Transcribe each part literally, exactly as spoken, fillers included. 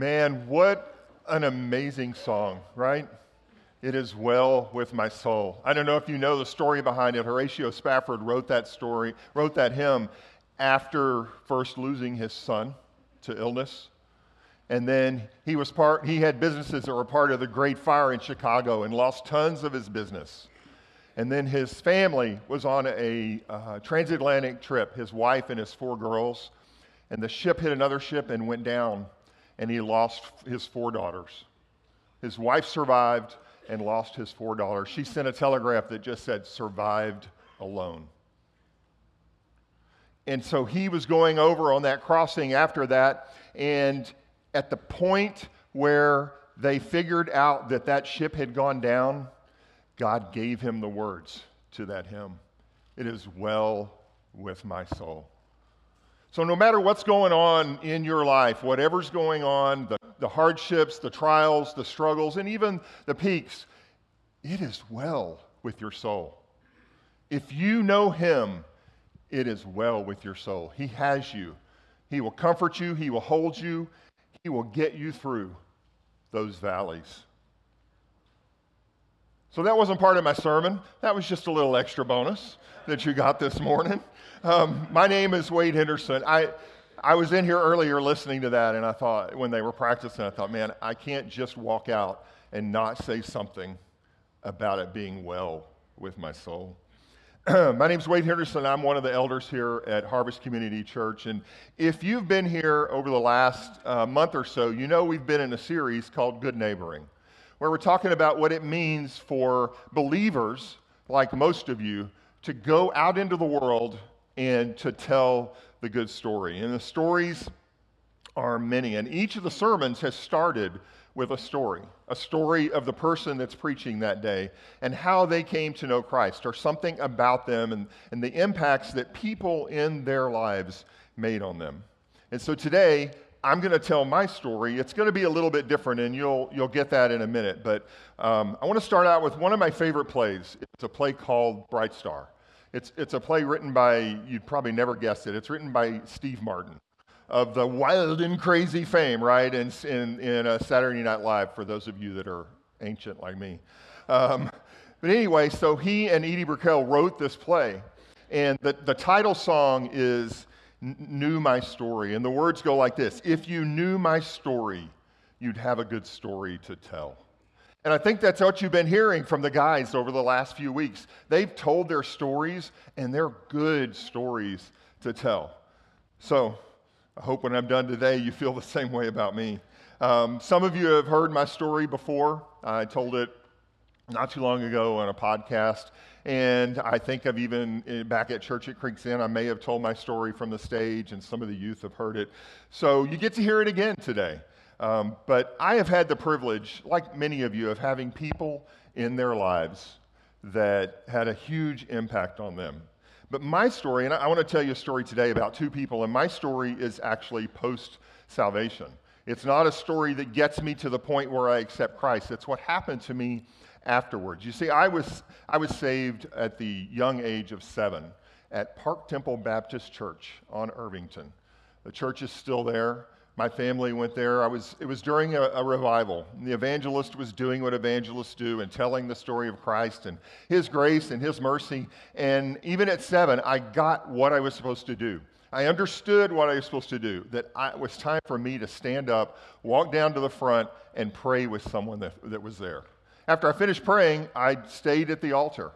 Man, what an amazing song, right? It is well with my soul. I don't know if you know the story behind it. Horatio Spafford wrote that story, wrote that hymn after first losing his son to illness. And then he was part, he had businesses that were part of the Great Fire in Chicago and lost tons of his business. And then his family was on a uh, transatlantic trip, his wife and his four girls, and the ship hit another ship and went down, and he lost his four daughters. His wife survived and lost his four daughters. She sent a telegraph that just said, survived alone. And so he was going over on that crossing after that, and at the point where they figured out that that ship had gone down, God gave him the words to that hymn. It is well with my soul. So no matter what's going on in your life, whatever's going on, the, the hardships, the trials, the struggles, and even the peaks, it is well with your soul. If you know him, it is well with your soul. He has you. He will comfort you. He will hold you. He will get you through those valleys. So that wasn't part of my sermon. That was just a little extra bonus that you got this morning. Um, my name is Wade Henderson. I, I was in here earlier listening to that, and I thought, when they were practicing, I thought, man, I can't just walk out and not say something about it being well with my soul. My name's Wade Henderson. I'm one of the elders here at Harvest Community Church. And if you've been here over the last uh, month or so, you know we've been in a series called Good Neighboring, where we're talking about what it means for believers, like most of you, to go out into the world and to tell the good story. And the stories are many. And each of the sermons has started with a story, a story of the person that's preaching that day and how they came to know Christ, or something about them and, and the impacts that people in their lives made on them. And so today, I'm going to tell my story. It's going to be a little bit different, and you'll you'll get that in a minute. But um, I want to start out with one of my favorite plays. It's a play called Bright Star. It's it's a play written by, you'd probably never guess it, it's written by Steve Martin of the Wild and Crazy fame, right, in, in, in uh, Saturday Night Live, for those of you that are ancient like me. Um, but anyway, so he and Edie Brickell wrote this play, and the, the title song is Knew My Story, and the words go like this: if you knew my story, you'd have a good story to tell. And I think that's what you've been hearing from the guys over the last few weeks. They've told their stories, and they're good stories to tell. So I hope when I'm done today, you feel the same way about me. Um, some of you have heard my story before. I told it not too long ago on a podcast, and I think I've even, back at church at Creeks Inn, I may have told my story from the stage, and some of the youth have heard it. So you get to hear it again today. Um, but I have had the privilege, like many of you, of having people in their lives that had a huge impact on them. But my story, and I want to tell you a story today about two people, and my story is actually post-salvation. It's not a story that gets me to the point where I accept Christ. It's what happened to me afterwards. You see, I was I was saved at the young age of seven at Park Temple Baptist Church on Irvington. The church is still there. My family went there. I was. It was during a, a revival. The evangelist was doing what evangelists do and telling the story of Christ and His grace and His mercy. And even at seven, I got what I was supposed to do. I understood what I was supposed to do, that I, it was time for me to stand up, walk down to the front, and pray with someone that, that was there. After I finished praying, I stayed at the altar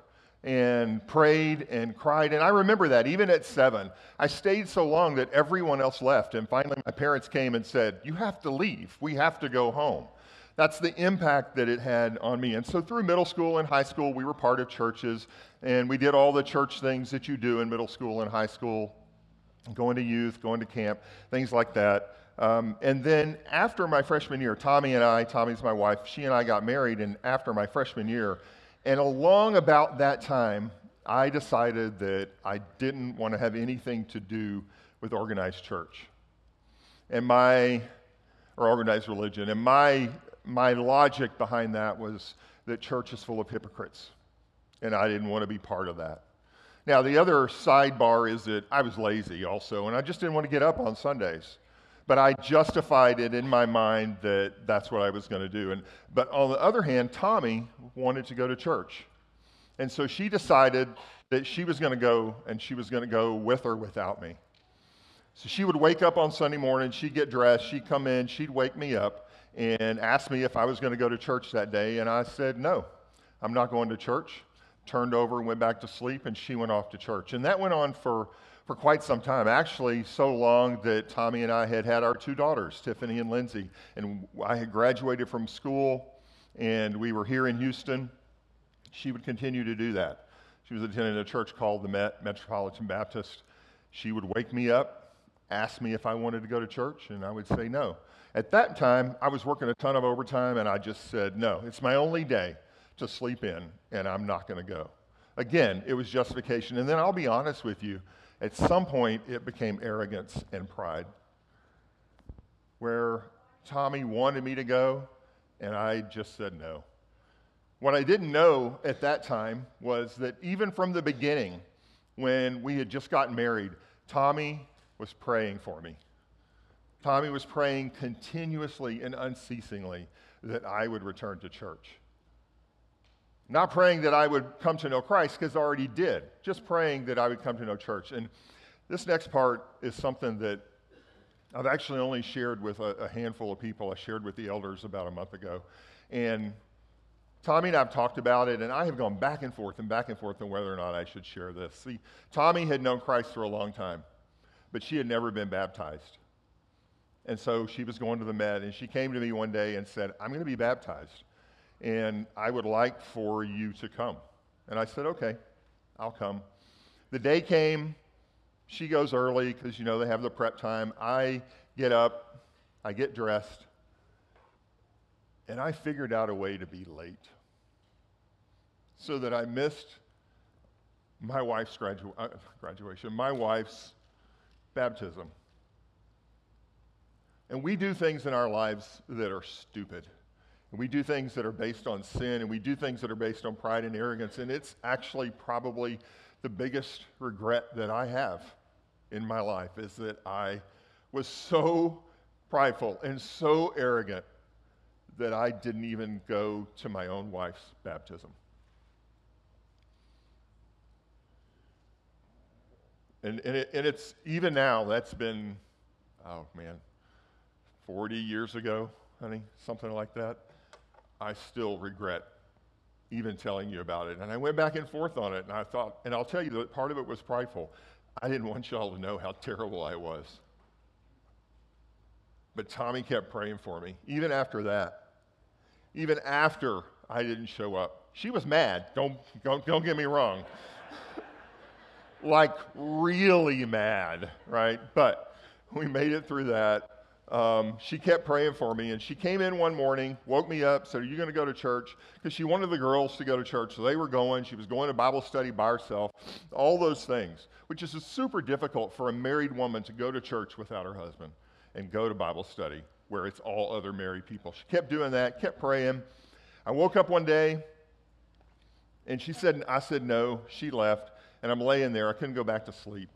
and prayed and cried. And I remember that, even at seven, I stayed so long that everyone else left. And finally, my parents came and said, you have to leave. We have to go home. That's the impact that it had on me. And so through middle school and high school, we were part of churches, and we did all the church things that you do in middle school and high school, going to youth, going to camp, things like that. Um, and then after my freshman year, Tommy and I, Tommy's my wife, she and I got married, and after my freshman year, and along about that time, I decided that I didn't want to have anything to do with organized church and my, or organized religion. And my, my logic behind that was that church is full of hypocrites, and I didn't want to be part of that. Now, the other sidebar is that I was lazy also, and I just didn't want to get up on Sundays. But I justified it in my mind that that's what I was going to do. And, but on the other hand, Tommy wanted to go to church. And so she decided that she was going to go, and she was going to go with or without me. So she would wake up on Sunday morning, she'd get dressed, she'd come in, she'd wake me up and ask me if I was going to go to church that day. And I said, no, I'm not going to church. Turned over and went back to sleep, and she went off to church. And that went on for for quite some time, actually so long that Tommy and I had had our two daughters, Tiffany and Lindsay, and I had graduated from school, and we were here in Houston. She would continue to do that. She was attending a church called the Met, Metropolitan Baptist. She would wake me up, ask me if I wanted to go to church, and I would say no. At that time, I was working a ton of overtime, and I just said, no, it's my only day to sleep in, and I'm not going to go. Again, it was justification. And then I'll be honest with you, at some point, it became arrogance and pride, where Tommy wanted me to go, and I just said no. What I didn't know at that time was that even from the beginning, when we had just gotten married, Tommy was praying for me. Tommy was praying continuously and unceasingly that I would return to church. Not praying that I would come to know Christ, because I already did. Just praying that I would come to know church. And this next part is something that I've actually only shared with a, a handful of people. I shared with the elders about a month ago. And Tommy and I have talked about it, and I have gone back and forth and back and forth on whether or not I should share this. See, Tommy had known Christ for a long time, but she had never been baptized. And so she was going to the Med, and she came to me one day and said, I'm going to be baptized, and I would like for you to come. And I said, okay, I'll come. The day came. She goes early because, you know, they have the prep time. I get up. I get dressed. And I figured out a way to be late so that I missed my wife's gradu- uh, graduation, my wife's baptism. And we do things in our lives that are stupid. And we do things that are based on sin, and we do things that are based on pride and arrogance. And it's actually probably the biggest regret that I have in my life, is that I was so prideful and so arrogant that I didn't even go to my own wife's baptism. And, and, it, and it's, even now, that's been, oh man, forty years ago, honey, something like that. I still regret even telling you about it. And I went back and forth on it, and I thought, and I'll tell you that part of it was prideful. I didn't want y'all to know how terrible I was. But Tommy kept praying for me, even after that. Even after I didn't show up. She was mad, don't, don't, don't get me wrong. Like, really mad, right? But we made it through that. Um, she kept praying for me, and she came in one morning, woke me up, said, are you going to go to church? Because she wanted the girls to go to church, so they were going. She was going to Bible study by herself, all those things, which is super difficult for a married woman to go to church without her husband and go to Bible study where it's all other married people. She kept doing that, kept praying. I woke up one day, and she said, I said no. She left, and I'm laying there. I couldn't go back to sleep.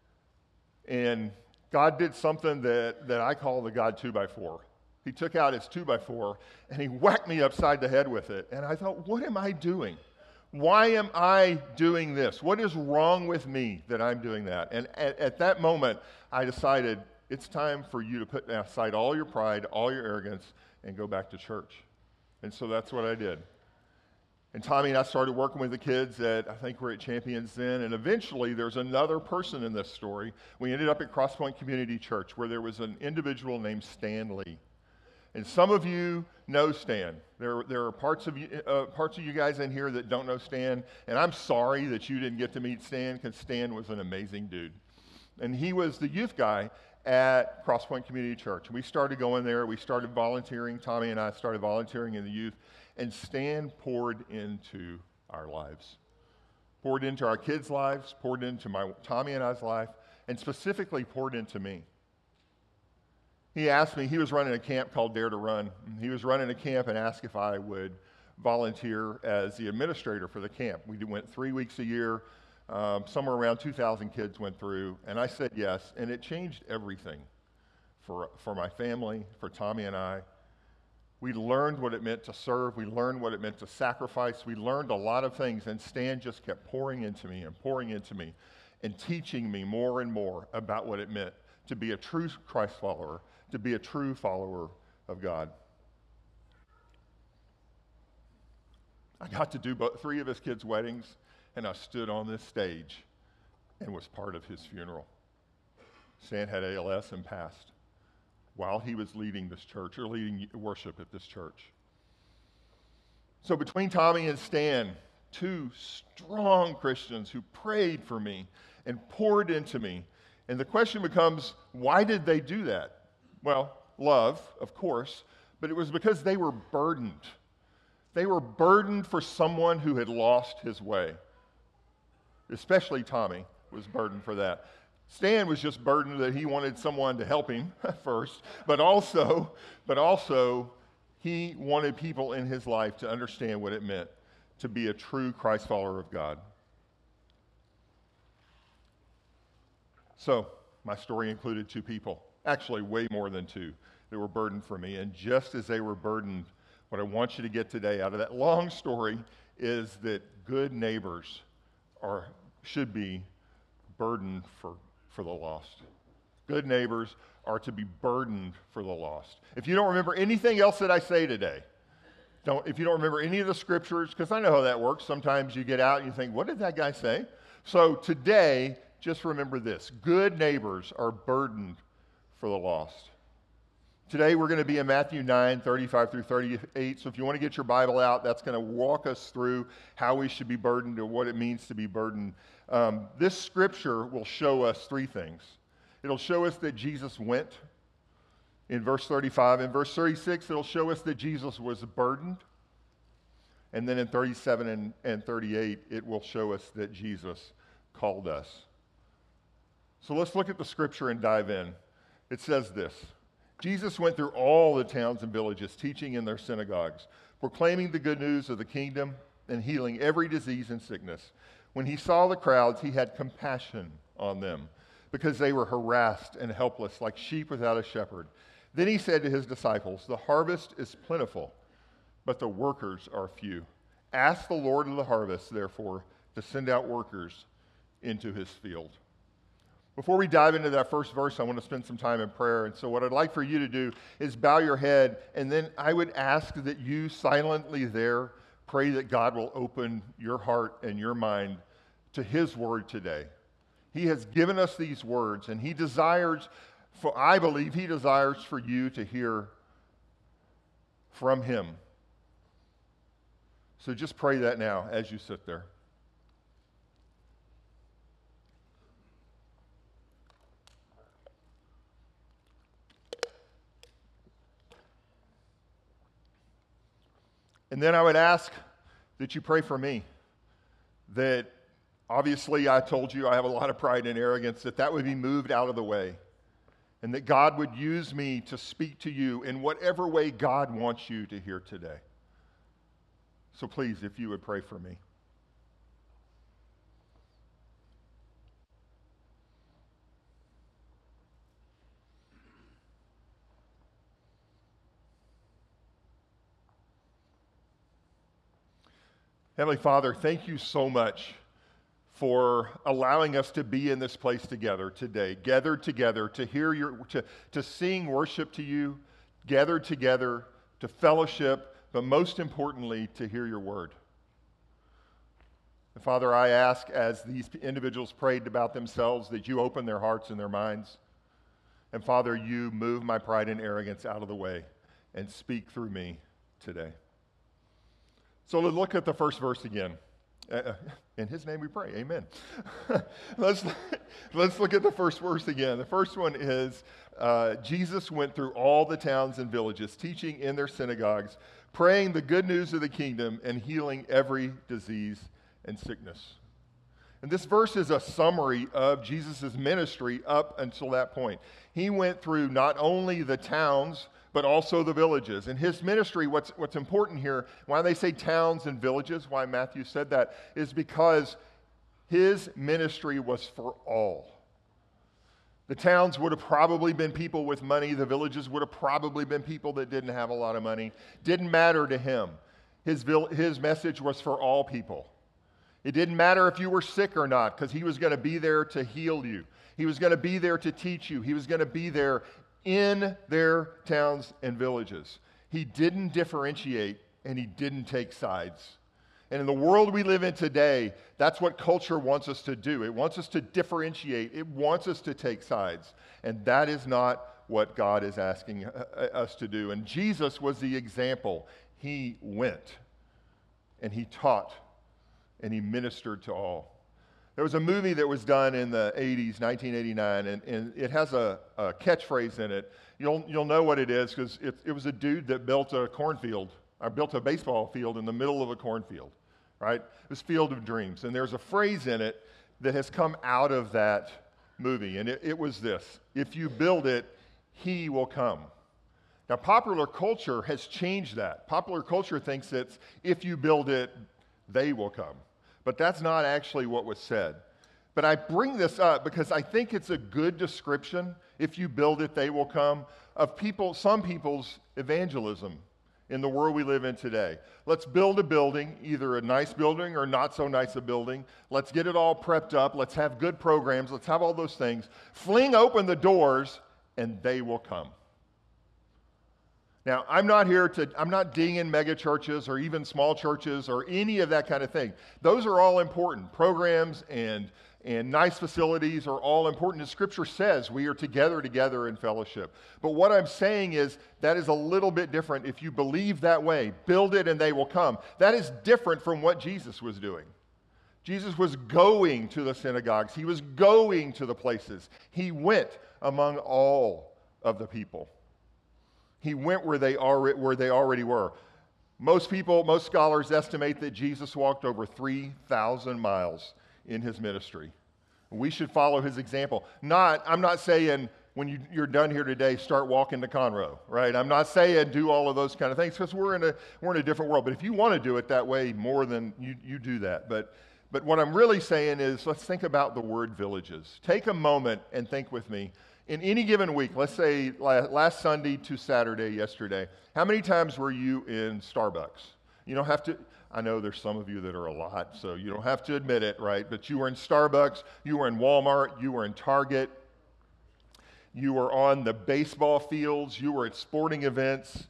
And God did something that, that I call the God two by four. He took out his two by four, and he whacked me upside the head with it. And I thought, what am I doing? Why am I doing this? What is wrong with me that I'm doing that? And at, at that moment, I decided, it's time for you to put aside all your pride, all your arrogance, and go back to church. And so that's what I did. And Tommy and I started working with the kids at, I think we're at Champions then, and eventually there's another person in this story. We ended up at Crosspoint Community Church, where there was an individual named Stan Lee. And some of you know Stan. There, there are parts of you, uh, parts of you guys in here that don't know Stan, and I'm sorry that you didn't get to meet Stan, because Stan was an amazing dude. And he was the youth guy at Crosspoint Community Church. We started going there. We started volunteering. Tommy and I started volunteering in the youth. And Stan poured into our lives, poured into our kids' lives, poured into my Tommy and I's life, and specifically poured into me. He asked me, he was running a camp called Dare to Run. He was running a camp and asked if I would volunteer as the administrator for the camp. We went three weeks a year. Um, somewhere around two thousand kids went through, and I said yes, and it changed everything for, for my family, for Tommy and I. We learned what it meant to serve. We learned what it meant to sacrifice. We learned a lot of things, and Stan just kept pouring into me and pouring into me and teaching me more and more about what it meant to be a true Christ follower, to be a true follower of God. I got to do both, three of his kids' weddings, and I stood on this stage and was part of his funeral. Stan had A L S and passed while he was leading this church, or leading worship at this church. So between Tommy and Stan, two strong Christians who prayed for me and poured into me, and the question becomes, why did they do that? Well, love, of course, but it was because they were burdened. They were burdened for someone who had lost his way. Especially Tommy was burdened for that. Stan was just burdened that he wanted someone to help him first, but also, but also he wanted people in his life to understand what it meant to be a true Christ follower of God. So, my story included two people, actually way more than two, that were burdened for me. And just as they were burdened, what I want you to get today out of that long story is that good neighbors are should be burdened for, for the lost. Good neighbors are to be burdened for the lost. If you don't remember anything else that I say today, don't, if you don't remember any of the scriptures, because I know how that works, sometimes you get out and you think, what did that guy say? So today, just remember this. Good neighbors are burdened for the lost. Today we're going to be in Matthew nine, thirty-five through thirty-eight. So if you want to get your Bible out, that's going to walk us through how we should be burdened or what it means to be burdened. Um, this scripture will show us three things. It'll show us that Jesus went in verse thirty-five. In verse thirty-six, it'll show us that Jesus was burdened. And then in thirty-seven and, and thirty-eight, it will show us that Jesus called us. So let's look at the scripture and dive in. It says this. Jesus went through all the towns and villages, teaching in their synagogues, proclaiming the good news of the kingdom and healing every disease and sickness. When he saw the crowds, he had compassion on them because they were harassed and helpless like sheep without a shepherd. Then he said to his disciples, "The harvest is plentiful, but the workers are few. Ask the Lord of the harvest, therefore, to send out workers into his field." Before we dive into that first verse, I want to spend some time in prayer. And so what I'd like for you to do is bow your head, and then I would ask that you silently there pray that God will open your heart and your mind to his word today. He has given us these words, and he desires, for I believe he desires for you to hear from him. So just pray that now as you sit there. And then I would ask that you pray for me, that obviously I told you I have a lot of pride and arrogance, that that would be moved out of the way, and that God would use me to speak to you in whatever way God wants you to hear today. So please, if you would pray for me. Heavenly Father, thank you so much for allowing us to be in this place together today, gathered together to hear your, to, to sing worship to you, gathered together to fellowship, but most importantly, to hear your word. And Father, I ask as these individuals prayed about themselves that you open their hearts and their minds. And Father, you move my pride and arrogance out of the way and speak through me today. So let's look at the first verse again. Uh, in his name we pray, amen. let's, let's look at the first verse again. The first one is, uh, Jesus went through all the towns and villages, teaching in their synagogues, praying the good news of the kingdom, and healing every disease and sickness. And this verse is a summary of Jesus' ministry up until that point. He went through not only the towns, but also the villages. In his ministry, what's, what's important here, why they say towns and villages, why Matthew said that, is because his ministry was for all. The towns would have probably been people with money. The villages would have probably been people that didn't have a lot of money. Didn't matter to him. His, his message was for all people. It didn't matter if you were sick or not, because he was going to be there to heal you. He was going to be there to teach you. He was going to be there in their towns and villages. He didn't differentiate, and he didn't take sides. And in the world we live in today, that's what culture wants us to do. It wants us to differentiate. It wants us to take sides. And that is not what God is asking us to do. And Jesus was the example. He went, and he taught, and he ministered to all. There was a movie that was done in the eighties, nineteen eighty-nine, and, and it has a, a catchphrase in it. You'll, you'll know what it is, because it, it was a dude that built a cornfield. I built a baseball field in the middle of a cornfield, right? This Field of Dreams. And there's a phrase in it that has come out of that movie, and it, it was this: if you build it, he will come. Now, popular culture has changed that. Popular culture thinks it's, if you build it, they will come. But that's not actually what was said. But I bring this up because I think it's a good description, if you build it, they will come, of people, some people's evangelism in the world we live in today. Let's build a building, either a nice building or not so nice a building. Let's get it all prepped up. Let's have good programs. Let's have all those things. Fling open the doors, and they will come. Now, I'm not here to, I'm not dinging mega churches or even small churches or any of that kind of thing. Those are all important. Programs and, and nice facilities are all important. As Scripture says, we are together together in fellowship. But what I'm saying is that is a little bit different. If you believe that way, build it and they will come. That is different from what Jesus was doing. Jesus was going to the synagogues. He was going to the places. He went among all of the people. He went where they already, where they already were. Most people, most scholars estimate that Jesus walked over three thousand miles in his ministry. We should follow his example. Not, I'm not saying when you, you're done here today, start walking to Conroe, right? I'm not saying do all of those kind of things, because we're in a we're in a different world. But if you want to do it that way, more than you, you do that. But but what I'm really saying is, let's think about the word villages. Take a moment and think with me. In any given week, let's say last Sunday to Saturday, yesterday, how many times were you in Starbucks? You don't have to, I know there's some of you that are a lot, so you don't have to admit it, right? But you were in Starbucks, you were in Walmart, you were in Target, you were on the baseball fields, you were at sporting events,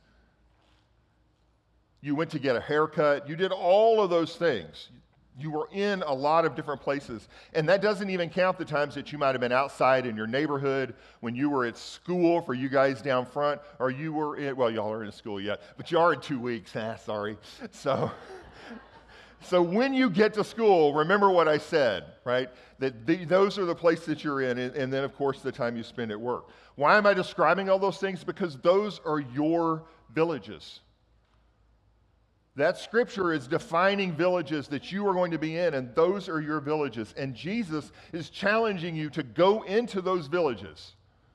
you went to get a haircut, you did all of those things. You were in a lot of different places. And that doesn't even count the times that you might have been outside in your neighborhood, when you were at school for you guys down front, or you were in, well, y'all are in school yet, but you are in two weeks. Ah, sorry. So, so when you get to school, remember what I said, right? That the, those are the places that you're in, and, and then, of course, the time you spend at work. Why am I describing all those things? Because those are your villages. That scripture is defining villages that you are going to be in, and those are your villages. And Jesus is challenging you to go into those villages.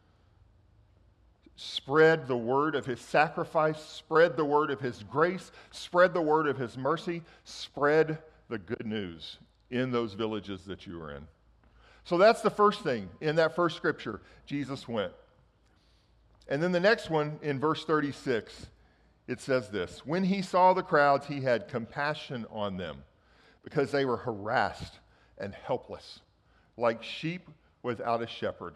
Spread the word of his sacrifice, spread the word of his grace, spread the word of his mercy, spread the good news in those villages that you are in. So that's the first thing. In that first scripture, Jesus went. And then the next one, in verse thirty-six, it says this: when he saw the crowds, he had compassion on them, because they were harassed and helpless, like sheep without a shepherd.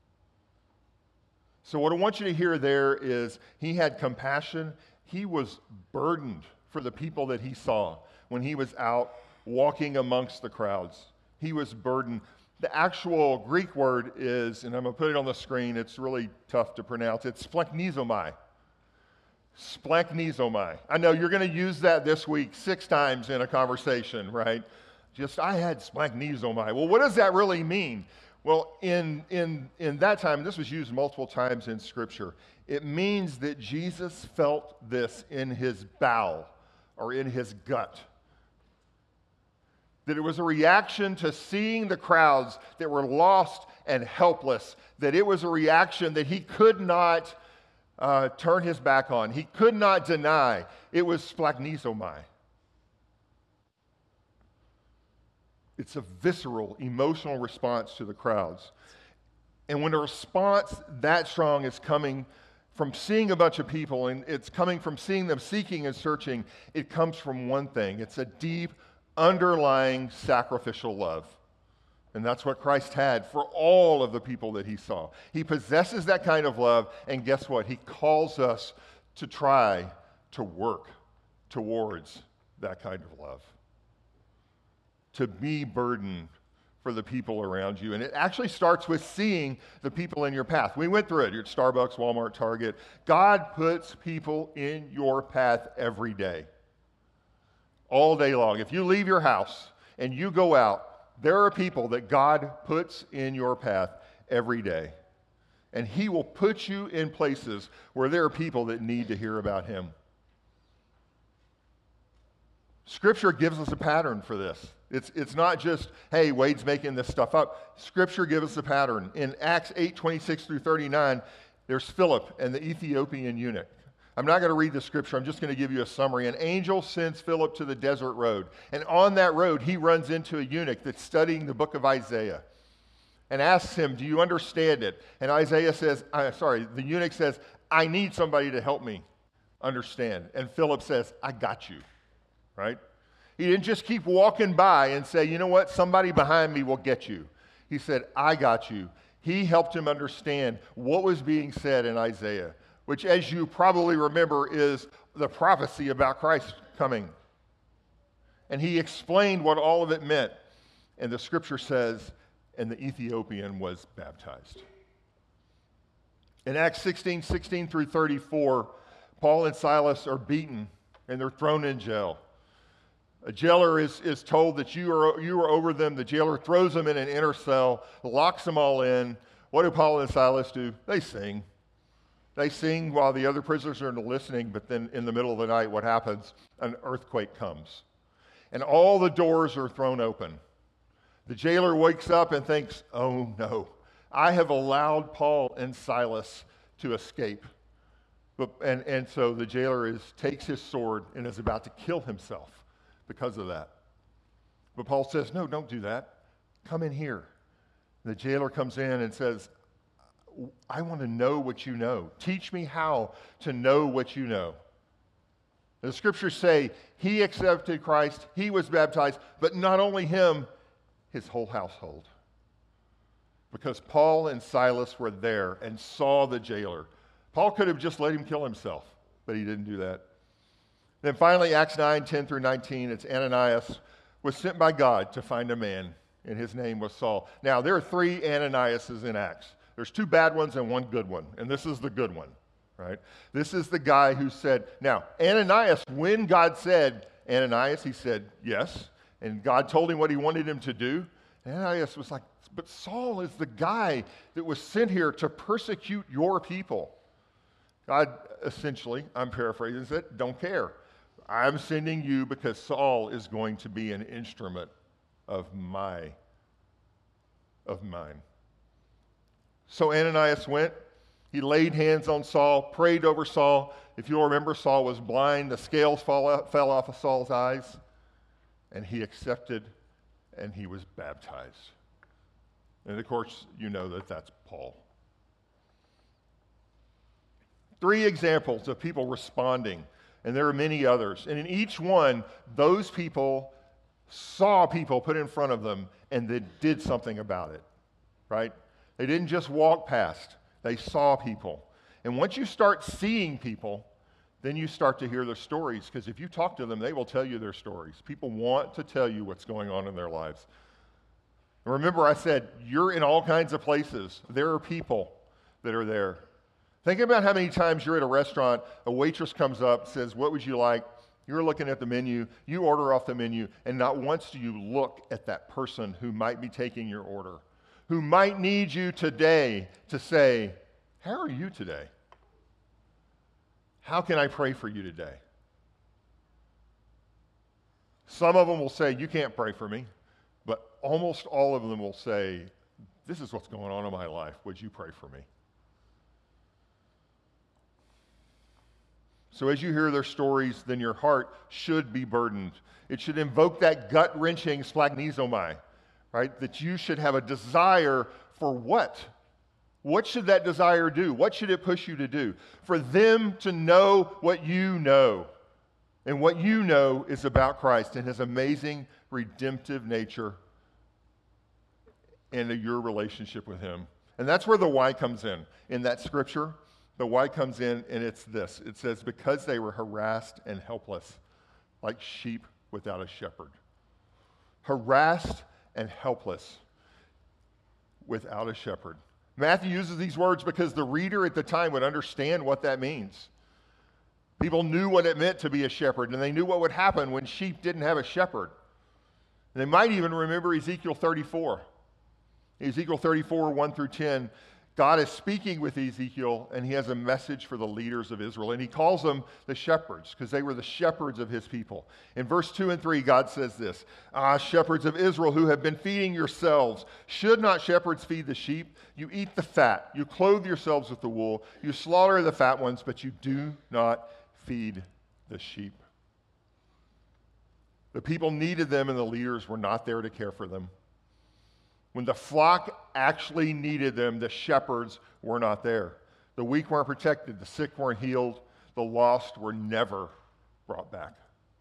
So what I want you to hear there is, he had compassion. He was burdened for the people that he saw when he was out walking amongst the crowds. He was burdened. The actual Greek word is, and I'm going to put it on the screen, it's really tough to pronounce, it's spleknizomai. Spleknizomai. I know you're going to use that this week six times in a conversation, right? Just, I had spleknizomai. Well, what does that really mean? Well, in, in, in that time, this was used multiple times in Scripture, it means that Jesus felt this in his bowel or in his gut. That it was a reaction to seeing the crowds that were lost and helpless, that it was a reaction that he could not Uh, turn his back on. He could not deny. It was spleknizomai. It's a visceral, emotional response to the crowds. And when a response that strong is coming from seeing a bunch of people, and it's coming from seeing them seeking and searching, it comes from one thing. It's a deep, underlying sacrificial love. And that's what Christ had for all of the people that he saw. He possesses that kind of love, and guess what? He calls us to try to work towards that kind of love. To be burdened for the people around you. And it actually starts with seeing the people in your path. We went through it. You're at Starbucks, Walmart, Target. God puts people in your path every day. All day long. If you leave your house and you go out, there are people that God puts in your path every day. And he will put you in places where there are people that need to hear about him. Scripture gives us a pattern for this. It's, it's not just, hey, Wade's making this stuff up. Scripture gives us a pattern. In Acts eight, twenty-six through thirty-nine, there's Philip and the Ethiopian eunuch. I'm not going to read the scripture. I'm just going to give you a summary. An angel sends Philip to the desert road. And on that road, he runs into a eunuch that's studying the book of Isaiah and asks him, do you understand it? And Isaiah says, uh, sorry, the eunuch says, I need somebody to help me understand. And Philip says, I got you, right? He didn't just keep walking by and say, you know what, somebody behind me will get you. He said, I got you. He helped him understand what was being said in Isaiah, which, as you probably remember, is the prophecy about Christ coming. And he explained what all of it meant. And the scripture says, and the Ethiopian was baptized. In Acts sixteen, sixteen through thirty-four, Paul and Silas are beaten and they're thrown in jail. A jailer is, is told that you are, you are over them. The jailer throws them in an inner cell, locks them all in. What do Paul and Silas do? They sing. They sing while the other prisoners are listening, but then in the middle of the night, what happens? An earthquake comes. And all the doors are thrown open. The jailer wakes up and thinks, oh no, I have allowed Paul and Silas to escape. But, and, and so the jailer is, takes his sword and is about to kill himself because of that. But Paul says, no, don't do that. Come in here. The jailer comes in and says, I want to know what you know. Teach me how to know what you know. The scriptures say he accepted Christ, he was baptized, but not only him, his whole household. Because Paul and Silas were there and saw the jailer. Paul could have just let him kill himself, but he didn't do that. Then finally, Acts nine, ten through nineteen, it's Ananias was sent by God to find a man, and his name was Saul. Now, there are three Ananiases in Acts. There's two bad ones and one good one, and this is the good one, right? This is the guy who said, now, Ananias, when God said, Ananias, he said, yes, and God told him what he wanted him to do. Ananias was like, but Saul is the guy that was sent here to persecute your people. God, essentially, I'm paraphrasing it, don't care. I'm sending you because Saul is going to be an instrument of my, of mine. So Ananias went, he laid hands on Saul, prayed over Saul. If you'll remember, Saul was blind, the scales fall out, fell off of Saul's eyes, and he accepted and he was baptized. And of course, you know that that's Paul. Three examples of people responding, and there are many others. And in each one, those people saw people put in front of them and they did something about it, right? They didn't just walk past, they saw people. And once you start seeing people, then you start to hear their stories, because if you talk to them, they will tell you their stories. People want to tell you what's going on in their lives. And remember, I said, you're in all kinds of places. There are people that are there. Think about how many times you're at a restaurant, a waitress comes up, says, what would you like? You're looking at the menu, you order off the menu, and not once do you look at that person who might be taking your order, who might need you today to say, how are you today? How can I pray for you today? Some of them will say, you can't pray for me, but almost all of them will say, this is what's going on in my life. Would you pray for me? So as you hear their stories, then your heart should be burdened. It should invoke that gut-wrenching splagnizomai, right? That you should have a desire for what? What should that desire do? What should it push you to do? For them to know what you know. And what you know is about Christ and his amazing redemptive nature and your relationship with him. And that's where the why comes in. In that scripture, the why comes in, and it's this. It says, because they were harassed and helpless, like sheep without a shepherd. Harassed and helpless without a shepherd. Matthew uses these words because the reader at the time would understand what that means. People knew what it meant to be a shepherd, and they knew what would happen when sheep didn't have a shepherd. And they might even remember Ezekiel thirty-four. Ezekiel thirty-four, one through ten, God is speaking with Ezekiel, and he has a message for the leaders of Israel. And he calls them the shepherds, because they were the shepherds of his people. In verse two and three, God says this, "Ah, shepherds of Israel who have been feeding yourselves, should not shepherds feed the sheep? You eat the fat, you clothe yourselves with the wool, you slaughter the fat ones, but you do not feed the sheep." The people needed them, and the leaders were not there to care for them. When the flock actually needed them, the shepherds were not there. The weak weren't protected, the sick weren't healed, the lost were never brought back.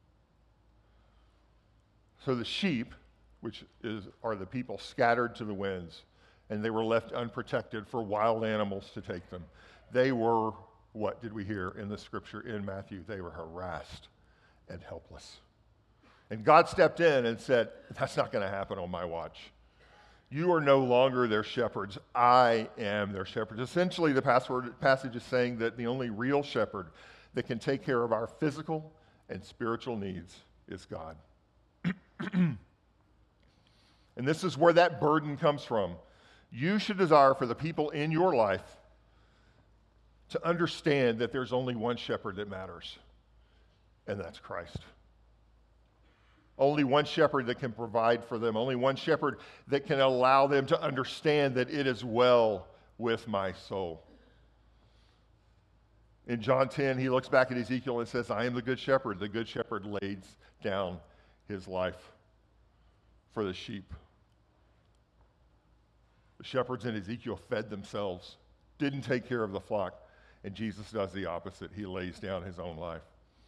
So the sheep, which is, are the people scattered to the winds, and they were left unprotected for wild animals to take them. They were, what did we hear in the scripture in Matthew? They were harassed and helpless. And God stepped in and said, that's not going to happen on my watch. You are no longer their shepherds. I am their shepherd. Essentially, the passage is saying that the only real shepherd that can take care of our physical and spiritual needs is God. And this is where that burden comes from. You should desire for the people in your life to understand that there's only one shepherd that matters, and that's Christ. Only one shepherd that can provide for them. Only one shepherd that can allow them to understand that it is well with my soul. In John ten, he looks back at Ezekiel and says, I am the good shepherd. The good shepherd lays down his life for the sheep. The shepherds in Ezekiel fed themselves, didn't take care of the flock, and Jesus does the opposite. He lays down his own life.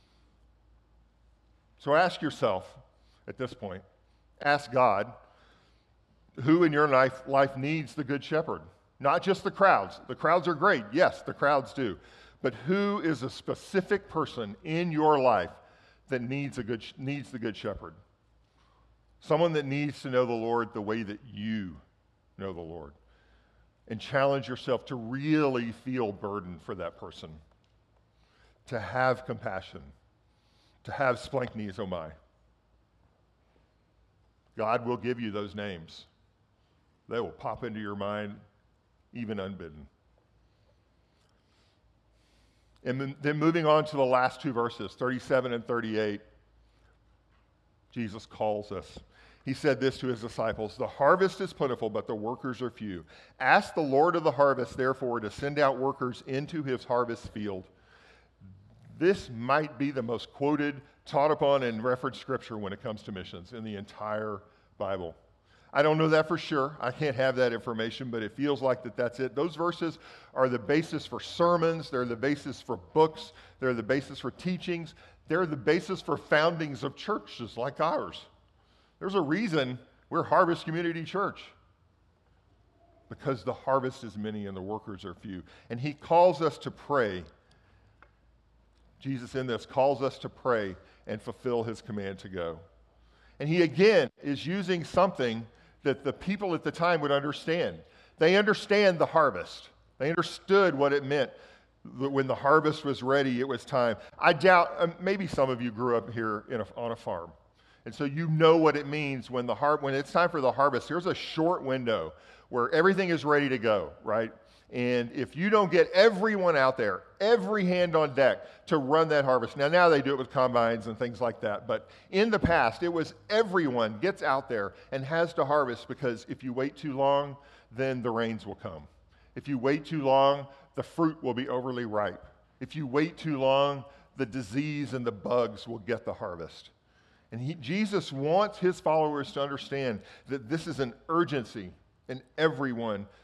So ask yourself, at this point, ask God, who in your life, life needs the good shepherd? Not just the crowds. The crowds are great. Yes, the crowds do. But who is a specific person in your life that needs, a good, needs the good shepherd? Someone that needs to know the Lord the way that you know the Lord. And challenge yourself to really feel burdened for that person. To have compassion. To have splanknesomai. God will give you those names. They will pop into your mind even unbidden. And then moving on to the last two verses, thirty-seven and thirty-eight, Jesus calls us. He said this to his disciples, the harvest is plentiful, but the workers are few. Ask the Lord of the harvest, therefore, to send out workers into his harvest field. This might be the most quoted, taught upon, and referenced scripture when it comes to missions in the entire Bible. I don't know that for sure. I can't have that information, but it feels like that that's it. Those verses are the basis for sermons. They're the basis for books. They're the basis for teachings. They're the basis for foundings of churches like ours. There's a reason we're Harvest Community Church. Because the harvest is many and the workers are few. And he calls us to pray. Jesus in this calls us to pray and fulfill his command to go. And he again is using something that the people at the time would understand. They understand the harvest. They understood what it meant that when the harvest was ready, it was time. I doubt, um, maybe some of you grew up here in a, on a farm. And so you know what it means when the har- when it's time for the harvest. There's a short window where everything is ready to go, right? And if you don't get everyone out there, every hand on deck to run that harvest. Now, now they do it with combines and things like that. But in the past, it was everyone gets out there and has to harvest, because if you wait too long, then the rains will come. If you wait too long, the fruit will be overly ripe. If you wait too long, the disease and the bugs will get the harvest. And he, Jesus wants his followers to understand that this is an urgency, and everyone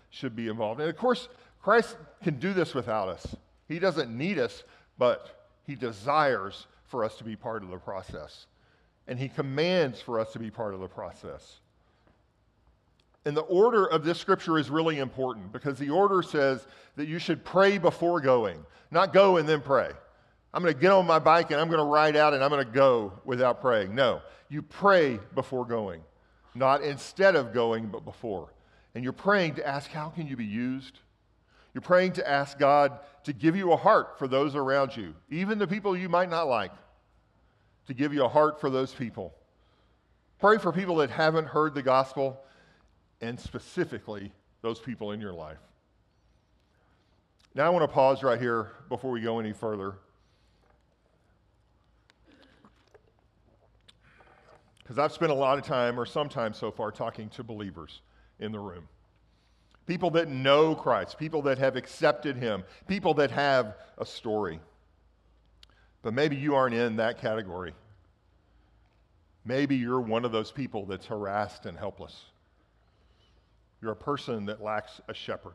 should be involved. And of course, Christ can do this without us. He doesn't need us, but he desires for us to be part of the process. And he commands for us to be part of the process. And the order of this scripture is really important because the order says that you should pray before going, not go and then pray. I'm going to get on my bike and I'm going to ride out and I'm going to go without praying. No, you pray before going, not instead of going, but before. And you're praying to ask, how can you be used? You're praying to ask God to give you a heart for those around you, even the people you might not like, to give you a heart for those people. Pray for people that haven't heard the gospel, and specifically those people in your life. Now I want to pause right here before we go any further, because I've spent a lot of time, or some time so far, talking to believers in the room. People that know Christ, people that have accepted him, people that have a story. But maybe you aren't in that category. Maybe you're one of those people that's harassed and helpless. You're a person that lacks a shepherd.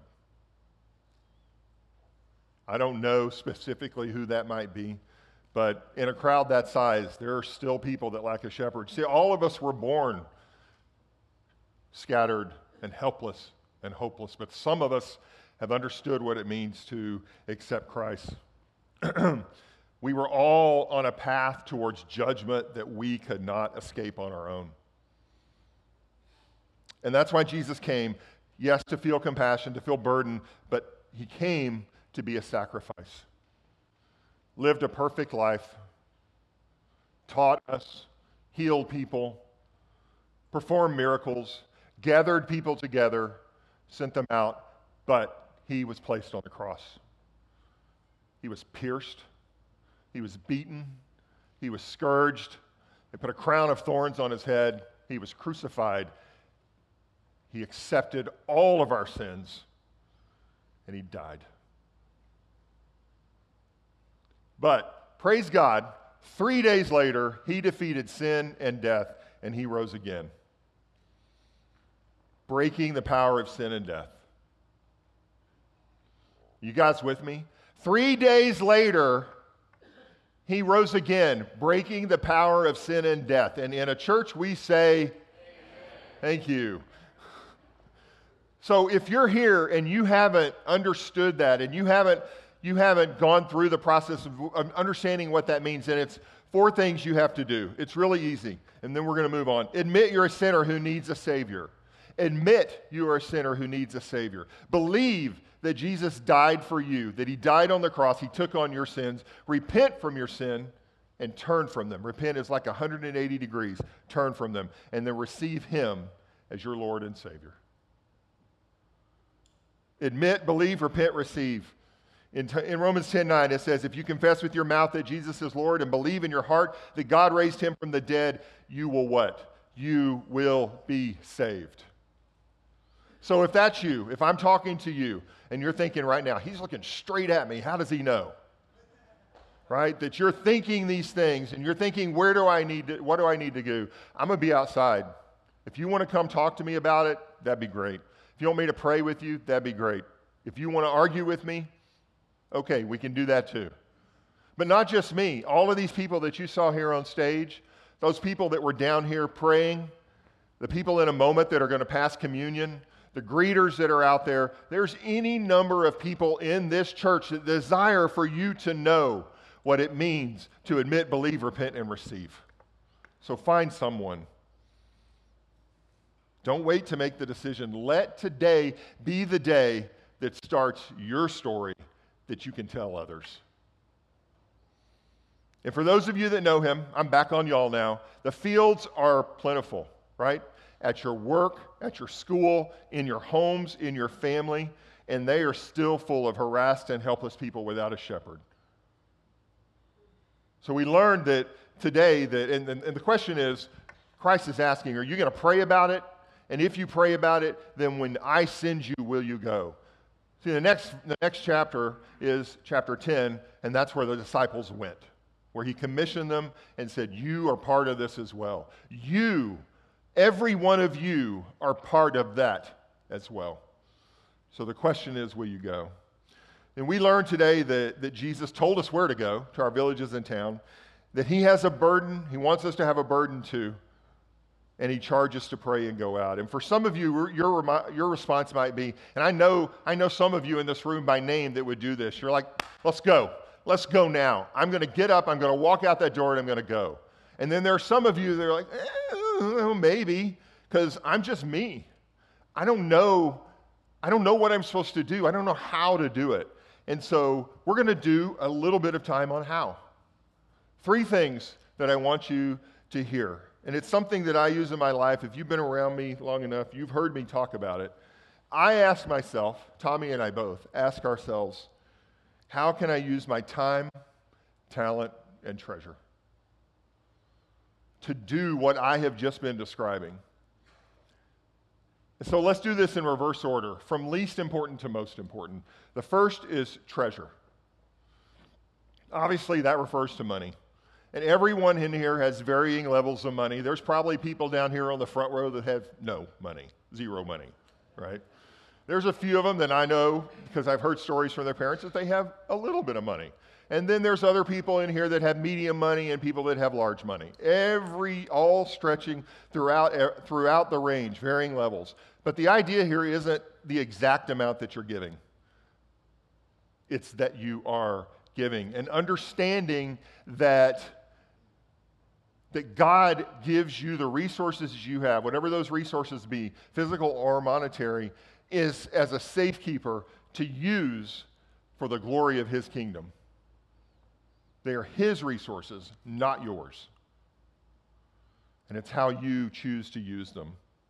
I don't know specifically who that might be, but in a crowd that size, there are still people that lack a shepherd. See, all of us were born scattered and helpless and hopeless, but some of us have understood what it means to accept Christ. We were all on a path towards judgment that we could not escape on our own. And that's why Jesus came, yes, to feel compassion, to feel burden, but he came to be a sacrifice. Lived a perfect life, taught us, healed people, performed miracles, gathered people together, sent them out, but he was placed on the cross. He was pierced. He was beaten. He was scourged. They put a crown of thorns on his head. He was crucified. He accepted all of our sins, and he died. But, praise God, three days later, he defeated sin and death, and he rose again, breaking the power of sin and death. You guys with me? Three days later, he rose again, breaking the power of sin and death. And in a church, we say, amen. Thank you. So if you're here and you haven't understood that, and you haven't you haven't gone through the process of understanding what that means, then it's four things you have to do. It's really easy, and then we're going to move on. Admit you're a sinner who needs a Savior. Admit you are a sinner who needs a Savior. Believe that Jesus died for you, that he died on the cross, he took on your sins. Repent from your sin and turn from them. Repent is like one hundred eighty degrees. Turn from them, and then receive him as your Lord and Savior. Admit, believe, repent, receive. In, t- in Romans ten nine, it says, if you confess with your mouth that Jesus is Lord and believe in your heart that God raised him from the dead, you will what? You will be saved. So if that's you, if I'm talking to you and you're thinking right now, he's looking straight at me, how does he know? Right? That you're thinking these things and you're thinking, where do I need to, what do I need to do? I'm going to be outside. If you want to come talk to me about it, that'd be great. If you want me to pray with you, that'd be great. If you want to argue with me, okay, we can do that too. But not just me. All of these people that you saw here on stage, those people that were down here praying, the people in a moment that are going to pass communion, the greeters that are out there, there's any number of people in this church that desire for you to know what it means to admit, believe, repent, and receive. So find someone. Don't wait to make the decision. Let today be the day that starts your story that you can tell others. And for those of you that know him, I'm back on y'all now. The fields are plentiful, right? At your work, at your school, in your homes, in your family, and they are still full of harassed and helpless people without a shepherd. So we learned that today, that, and, and the question is, Christ is asking, are you going to pray about it? And if you pray about it, then when I send you, will you go? See, the next, the next chapter is chapter ten, and that's where the disciples went, where he commissioned them and said, you are part of this as well. You, every one of you are part of that as well. So the question is, will you go? And we learned today that, that Jesus told us where to go, to our villages and town, that he has a burden. He wants us to have a burden too. And he charges us to pray and go out. And for some of you, your, your response might be, and I know, I know some of you in this room by name that would do this. You're like, let's go. Let's go now. I'm going to get up. I'm going to walk out that door and I'm going to go. And then there are some of you that are like, eh, maybe, because I'm just me. I don't know. I don't know what I'm supposed to do. I don't know how to do it. And so we're going to do a little bit of time on how. Three things that I want you to hear. And it's something that I use in my life. If you've been around me long enough, you've heard me talk about it. I ask myself, Tommy and I both, ask ourselves, how can I use my time, talent, and treasure to do what I have just been describing? So let's do this in reverse order, from least important to most important. The first is treasure. Obviously, that refers to money. And everyone in here has varying levels of money. There's probably people down here on the front row that have no money, zero money, right? There's a few of them that I know, because I've heard stories from their parents, that they have a little bit of money. And then there's other people in here that have medium money and people that have large money. Every, all stretching throughout, throughout the range, varying levels. But the idea here isn't the exact amount that you're giving. It's that you are giving and understanding that that God gives you the resources you have, whatever those resources be, physical or monetary, is as a safekeeper to use for the glory of his kingdom. They are his resources, not yours. And it's how you choose to use them.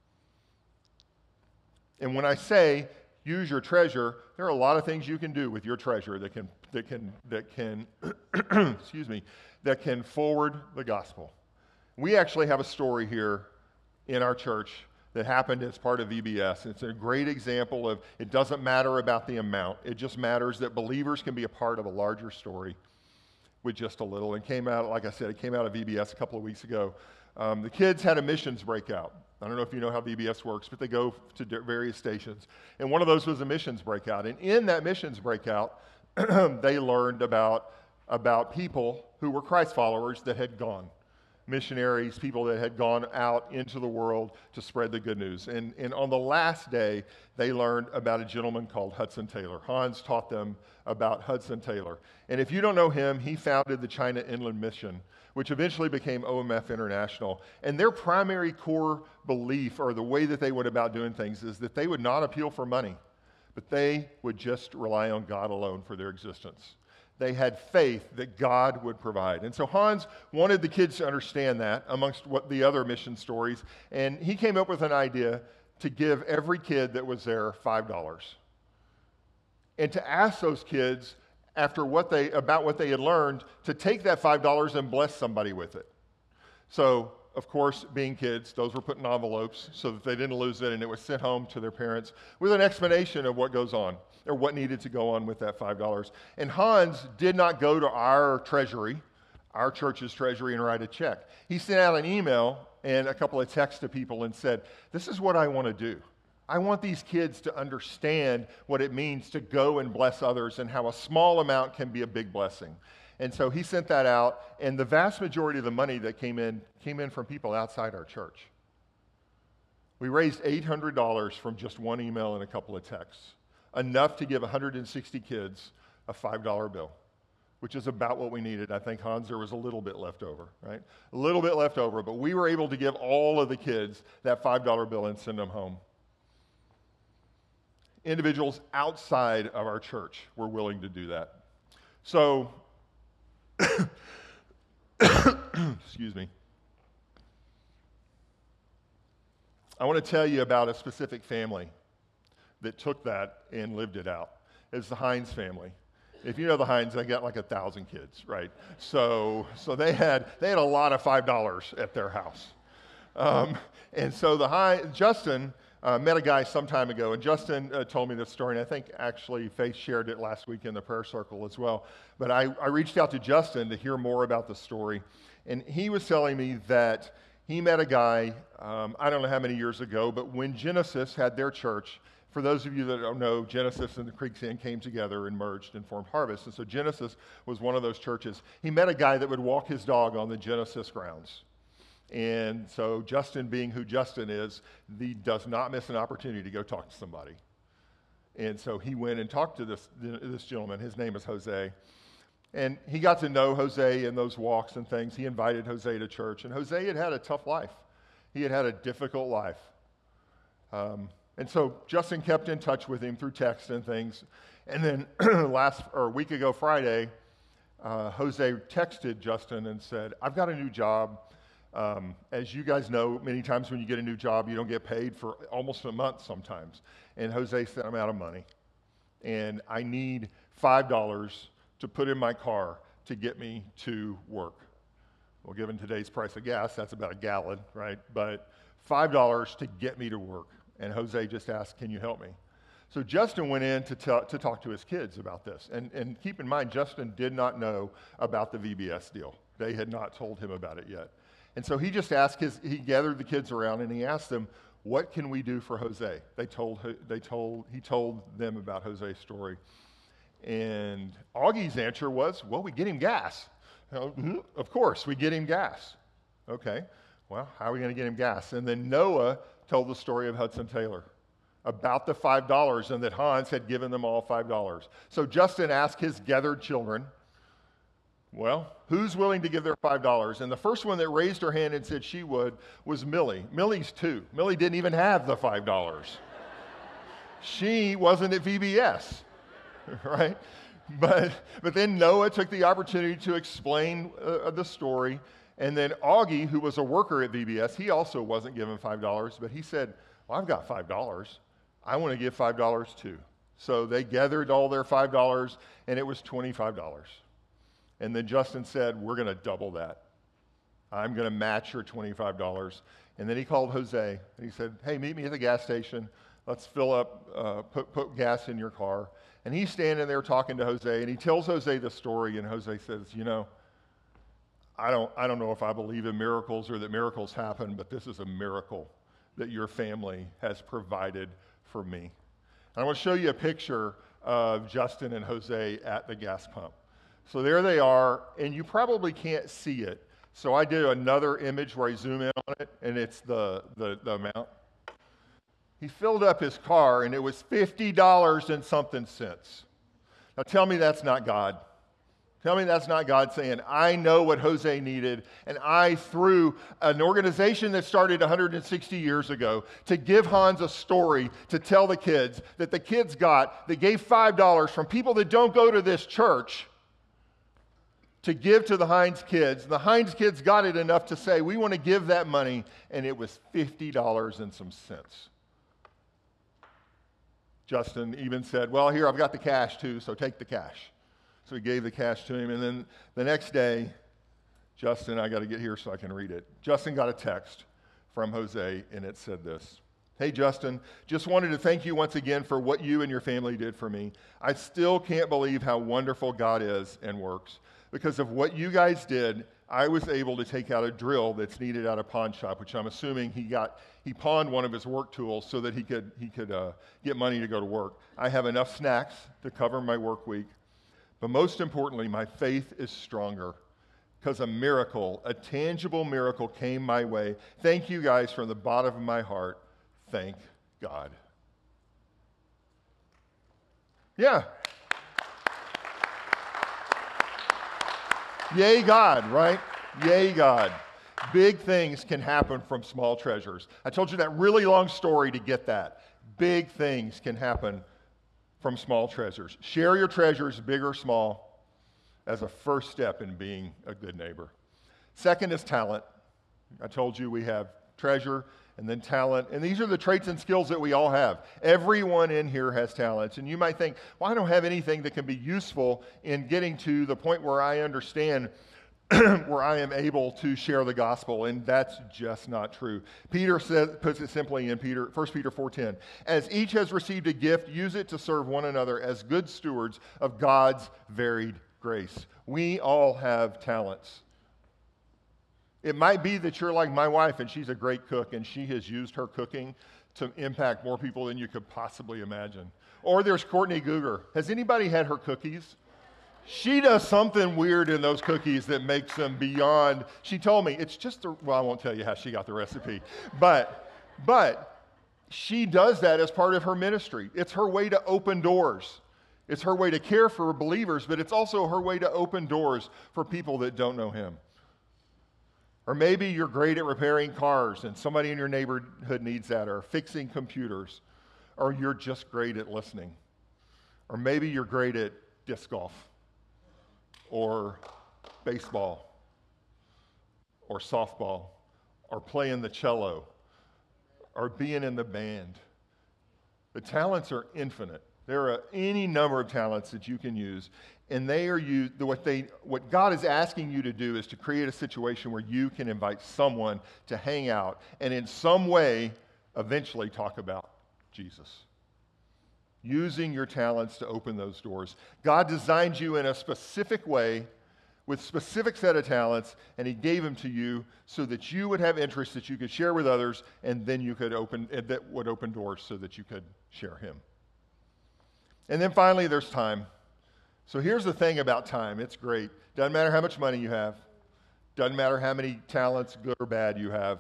And when I say use your treasure, there are a lot of things you can do with your treasure that can that can that can excuse me, that can forward the gospel. We actually have a story here in our church that happened as part of V B S. It's a great example of it doesn't matter about the amount. It just matters that believers can be a part of a larger story with just a little. And came out, like I said, it came out of V B S a couple of weeks ago. Um, the kids had a missions breakout. I don't know if you know how V B S works, but they go to various stations. And one of those was a missions breakout. And in that missions breakout, they learned about, about people who were Christ followers that had gone. Missionaries, people that had gone out into the world to spread the good news. And, and on the last day, they learned about a gentleman called Hudson Taylor. Hans taught them about Hudson Taylor. And if you don't know him, he founded the China Inland Mission, which eventually became O M F International. And their primary core belief, or the way that they went about doing things, is that they would not appeal for money, but they would just rely on God alone for their existence. They had faith that God would provide. And so Hans wanted the kids to understand that amongst what the other mission stories. And he came up with an idea to give every kid that was there five dollars. And to ask those kids, after what they, about what they had learned, to take that five dollars and bless somebody with it. So, of course, being kids, those were put in envelopes so that they didn't lose it, and it was sent home to their parents with an explanation of what goes on, or what needed to go on with that five dollars. And Hans did not go to our treasury, our church's treasury, and write a check. He sent out an email and a couple of texts to people and said, this is what I want to do. I want these kids to understand what it means to go and bless others and how a small amount can be a big blessing. And so he sent that out, and the vast majority of the money that came in came in from people outside our church. We raised eight hundred dollars from just one email and a couple of texts, enough to give one hundred sixty kids a five dollar bill, which is about what we needed. I think, Hans, there was a little bit left over, right? A little bit left over, but we were able to give all of the kids that five dollar bill and send them home. Individuals outside of our church were willing to do that. So, excuse me. I want to tell you about a specific family that took that and lived it out. It's the Hines family. If you know the Hines, they got like a thousand kids, right? So, so they had they had a lot of five dollars at their house, um, and so the Hines, Justin uh, met a guy some time ago, and Justin uh, told me this story, and I think actually Faith shared it last week in the prayer circle as well. But I, I reached out to Justin to hear more about the story, and he was telling me that he met a guy, um, I don't know how many years ago, but when Genesis had their church, For those of you that don't know, Genesis and the Creek's End came together and merged and formed Harvest. And so Genesis was one of those churches. He met a guy that would walk his dog on the Genesis grounds. And so Justin, being who Justin is, he does not miss an opportunity to go talk to somebody. And so he went and talked to this, this gentleman. His name is Jose. And he got to know Jose in those walks and things. He invited Jose to church. And Jose had had a tough life. He had had a difficult life. Um, and so Justin kept in touch with him through text and things. And then last, or a week ago Friday, uh, Jose texted Justin and said, I've got a new job. Um, as you guys know, many times when you get a new job, you don't get paid for almost a month sometimes. And Jose said, I'm out of money. And I need five dollars to put in my car to get me to work. Well, given today's price of gas, that's about a gallon, right? But five dollars to get me to work. And Jose just asked, can you help me? So Justin went in to, t- to talk to his kids about this. And, and keep in mind, Justin did not know about the V B S deal. They had not told him about it yet. And so he just asked his, he gathered the kids around and he asked them, what can we do for Jose? They told, they told, he told them about Jose's story. And Augie's answer was, well, we get him gas. Mm-hmm. Of course, we get him gas. Okay, well, how are we going to get him gas? And then Noah told the story of Hudson Taylor about the five dollars and that Hans had given them all five dollars. So Justin asked his gathered children, well, who's willing to give their five dollars? And the first one that raised her hand and said she would was Millie. Millie's two. Millie didn't even have the five dollars. She wasn't at V B S, right? But, but then Noah took the opportunity to explain uh, the story. And then Augie, who was a worker at V B S, he also wasn't given five dollars, but he said, well, I've got five dollars. I want to give five dollars too. So they gathered all their five dollars, and it was twenty-five dollars. And then Justin said, we're going to double that. I'm going to match your twenty-five dollars. And then he called Jose, and he said, hey, meet me at the gas station. Let's fill up, uh, put, put gas in your car. And he's standing there talking to Jose, and he tells Jose the story, and Jose says, you know, I don't, I don't know if I believe in miracles or that miracles happen, but this is a miracle that your family has provided for me. And I want to show you a picture of Justin and Jose at the gas pump. So there they are, and you probably can't see it. So I did another image where I zoom in on it, and it's the, the, the amount. He filled up his car, and it was fifty dollars and something cents. Now tell me that's not God. Tell me that's not God saying, I know what Jose needed, and I, through an organization that started one hundred sixty years ago, to give Hans a story to tell the kids that the kids got, that gave five dollars from people that don't go to this church, to give to the Hines kids. The Hines kids got it enough to say, we want to give that money, and it was fifty dollars and some cents. Justin even said, well, here, I've got the cash too, so take the cash. So he gave the cash to him, and then the next day, Justin, I got to get here so I can read it. Justin got a text from Jose, and it said this. Hey, Justin, just wanted to thank you once again for what you and your family did for me. I still can't believe how wonderful God is and works. Because of what you guys did, I was able to take out a drill that's needed at a pawn shop, which I'm assuming he got, he pawned one of his work tools so that he could, he could uh, get money to go to work. I have enough snacks to cover my work week. But most importantly, my faith is stronger because a miracle, a tangible miracle came my way. Thank you guys from the bottom of my heart. Thank God. Yeah. Yay, God, right? Yay, God. Big things can happen from small treasures. I told you that really long story to get that. Big things can happen from small treasures. Share your treasures, big or small, as a first step in being a good neighbor. Second is talent. I told you we have treasure and then talent. And these are the traits and skills that we all have. Everyone in here has talents. And you might think, well, I don't have anything that can be useful in getting to the point where I understand where I am able to share the gospel, and that's just not true. Peter says, puts it simply in Peter, First Peter four ten, as each has received a gift, use it to serve one another as good stewards of God's varied grace. We all have talents. It might be that you're like my wife, and she's a great cook, and she has used her cooking to impact more people than you could possibly imagine. Or there's Courtney Googer. Has anybody had her cookies? She does something weird in those cookies that makes them beyond. She told me it's just a, well, I won't tell you how she got the recipe, but but she does that as part of her ministry. It's her way to open doors. It's her way to care for believers, but it's also her way to open doors for people that don't know him. Or maybe you're great at repairing cars and somebody in your neighborhood needs that, or fixing computers, or you're just great at listening. Or maybe you're great at disc golf, or baseball, or softball, or playing the cello, or being in the band. The talents are infinite. There are any number of talents that you can use, and they are used, what they, what God is asking you to do is to create a situation where you can invite someone to hang out and in some way eventually talk about Jesus. Using your talents to open those doors. God designed you in a specific way with specific set of talents, and he gave them to you so that you would have interests that you could share with others, and then you could open, and that would open doors so that you could share him. And then finally, there's time. So here's the thing about time. It's great. Doesn't matter how much money you have. Doesn't matter how many talents, good or bad, you have.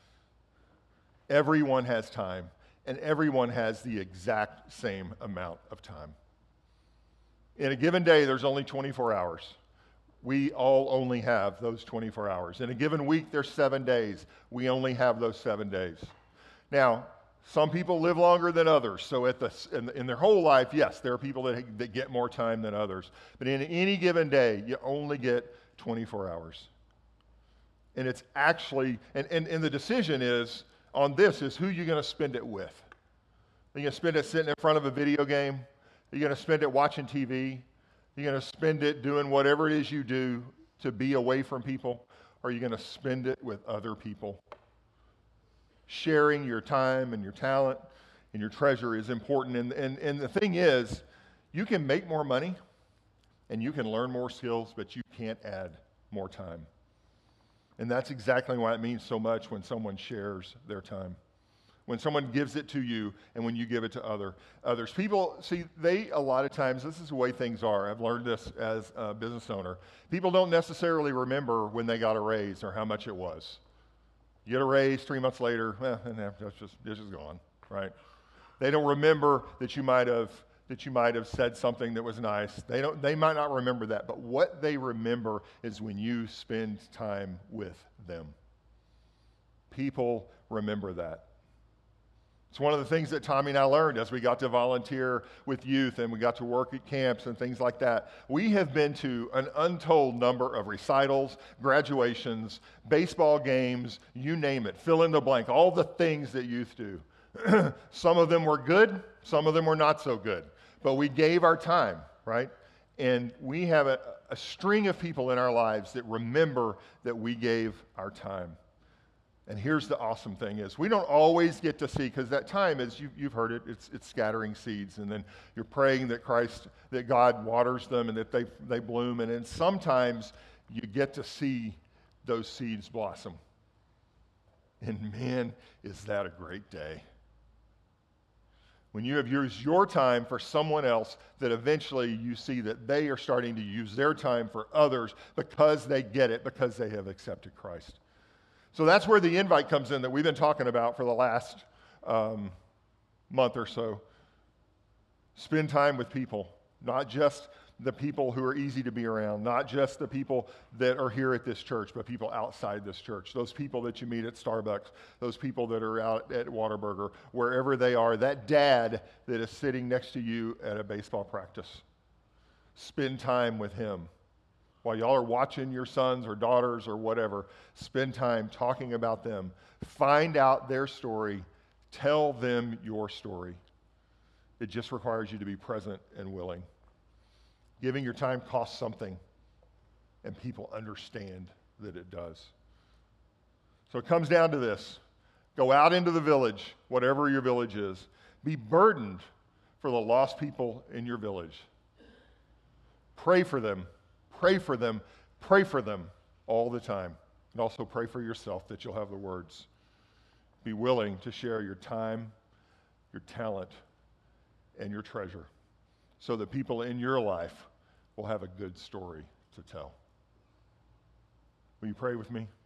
Everyone has time, and everyone has the exact same amount of time. In a given day, there's only twenty-four hours. We all only have those twenty-four hours. In a given week, there's seven days. We only have those seven days. Now, some people live longer than others, so at the, in, in their whole life, yes, there are people that, that get more time than others. But in any given day, you only get twenty-four hours. And it's actually, and, and, and the decision is, on this, is who you're going to spend it with. Are you going to spend it sitting in front of a video game? Are you going to spend it watching T V? Are you going to spend it doing whatever it is you do to be away from people? Or are you going to spend it with other people? Sharing your time and your talent and your treasure is important. And, and, and the thing is, you can make more money and you can learn more skills, but you can't add more time. And that's exactly why it means so much when someone shares their time. When someone gives it to you and when you give it to other others. People, see, they, a lot of times, this is the way things are. I've learned this as a business owner. People don't necessarily remember when they got a raise or how much it was. You get a raise three months later, well, that's just, it's just gone, right? They don't remember that you might have that you might have said something that was nice. They don't. They might not remember that, but what they remember is when you spend time with them. People remember that. It's one of the things that Tommy and I learned as we got to volunteer with youth and we got to work at camps and things like that. We have been to an untold number of recitals, graduations, baseball games, you name it, fill in the blank, all the things that youth do. Some of them were good, some of them were not so good, but we gave our time, right? And we have a, a string of people in our lives that remember that we gave our time. And here's the awesome thing is we don't always get to see, because that time is, you, you've heard it, it's, it's scattering seeds, and then you're praying that Christ, that God waters them and that they, they bloom, and then sometimes you get to see those seeds blossom. And man, is that a great day. When you have used your time for someone else, that eventually you see that they are starting to use their time for others because they get it, because they have accepted Christ. So that's where the invite comes in that we've been talking about for the last um, month or so. Spend time with people, not just the people who are easy to be around, not just the people that are here at this church, but people outside this church, those people that you meet at Starbucks, those people that are out at Whataburger, wherever they are, that dad that is sitting next to you at a baseball practice. Spend time with him. While y'all are watching your sons or daughters or whatever, spend time talking about them. Find out their story. Tell them your story. It just requires you to be present and willing. Giving your time costs something, and people understand that it does. So it comes down to this. Go out into the village, whatever your village is. Be burdened for the lost people in your village. Pray for them. Pray for them, pray for them all the time. And also pray for yourself that you'll have the words. Be willing to share your time your talent, and your treasure so that people in your life will have a good story to tell. Will you pray with me?